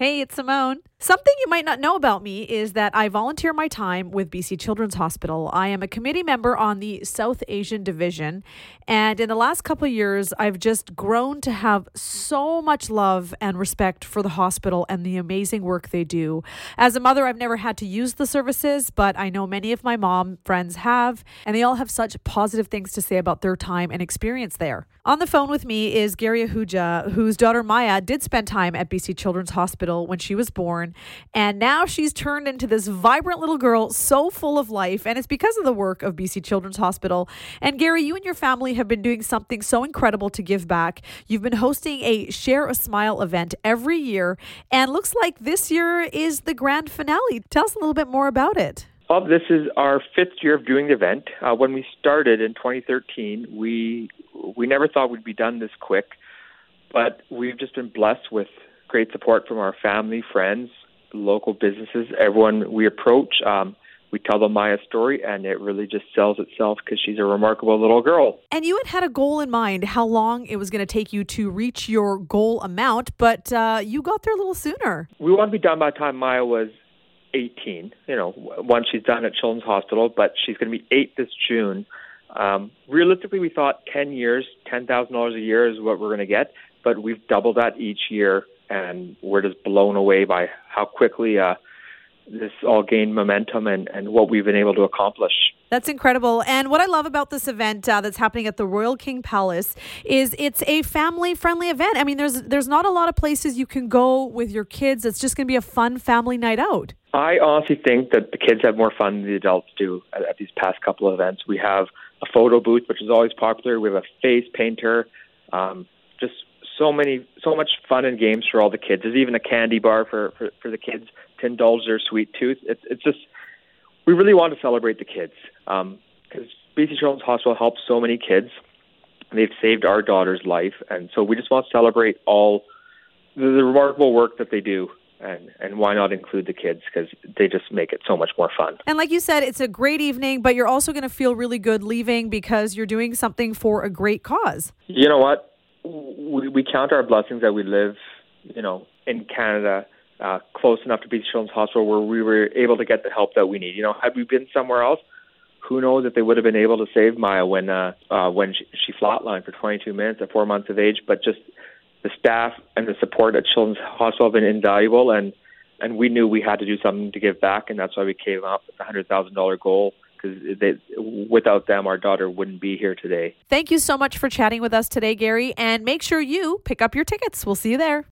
Hey, it's Simone. Something you might not know about me is that I volunteer my time with BC Children's Hospital. I am a committee member on the South Asian Division, and in the last couple of years, I've just grown to have so much love and respect for the hospital and the amazing work they do. As a mother, I've never had to use the services, but I know many of my mom friends have, and they all have such positive things to say about their time and experience there. On the phone with me is Gary Ahuja, whose daughter Maya did spend time at BC Children's Hospital when she was born. And now she's turned into this vibrant little girl, so full of life. And it's because of the work of BC Children's Hospital. And Gary, you and your family have been doing something so incredible to give back. You've been hosting a Share a Smile event every year. And looks like this year is the grand finale. Tell us a little bit more about it. Well, this is our fifth year of doing the event. When we started in 2013, we never thought we'd be done this quick, but we've just been blessed with great support from our family, friends, local businesses, everyone we approach. We tell them Maya's story, and it really just sells itself because she's a remarkable little girl. And you had a goal in mind, how long it was going to take you to reach your goal amount, but you got there a little sooner. We wanted to be done by the time Maya was 18, once she's done at Children's Hospital, but she's going to be 8 this June. Realistically, we thought 10 years, $10,000 a year is what we're going to get, but we've doubled that each year, and we're just blown away by how quickly this all gained momentum and what we've been able to accomplish. That's incredible. And what I love about this event that's happening at the Royal King Palace is it's a family-friendly event. I mean, there's not a lot of places you can go with your kids. It's just going to be a fun family night out. I honestly think that the kids have more fun than the adults do at these past couple of events. We have a photo booth, which is always popular. We have a face painter. Just so much fun and games for all the kids. There's even a candy bar for the kids to indulge their sweet tooth. It's just, we really want to celebrate the kids because BC Children's Hospital helps so many kids. They've saved our daughter's life, and so we just want to celebrate all the remarkable work that they do. And why not include the kids, because they just make it so much more fun. And like you said, it's a great evening, but you're also going to feel really good leaving because you're doing something for a great cause. You know what? We count our blessings that we live, in Canada, close enough to BC Children's Hospital where we were able to get the help that we need. Had we been somewhere else, who knows if they would have been able to save Maya when she flatlined for 22 minutes at 4 months of age, but just the staff and the support at Children's Hospital have been invaluable, and we knew we had to do something to give back, and that's why we came up with the $100,000 goal, because without them, our daughter wouldn't be here today. Thank you so much for chatting with us today, Gary, and make sure you pick up your tickets. We'll see you there.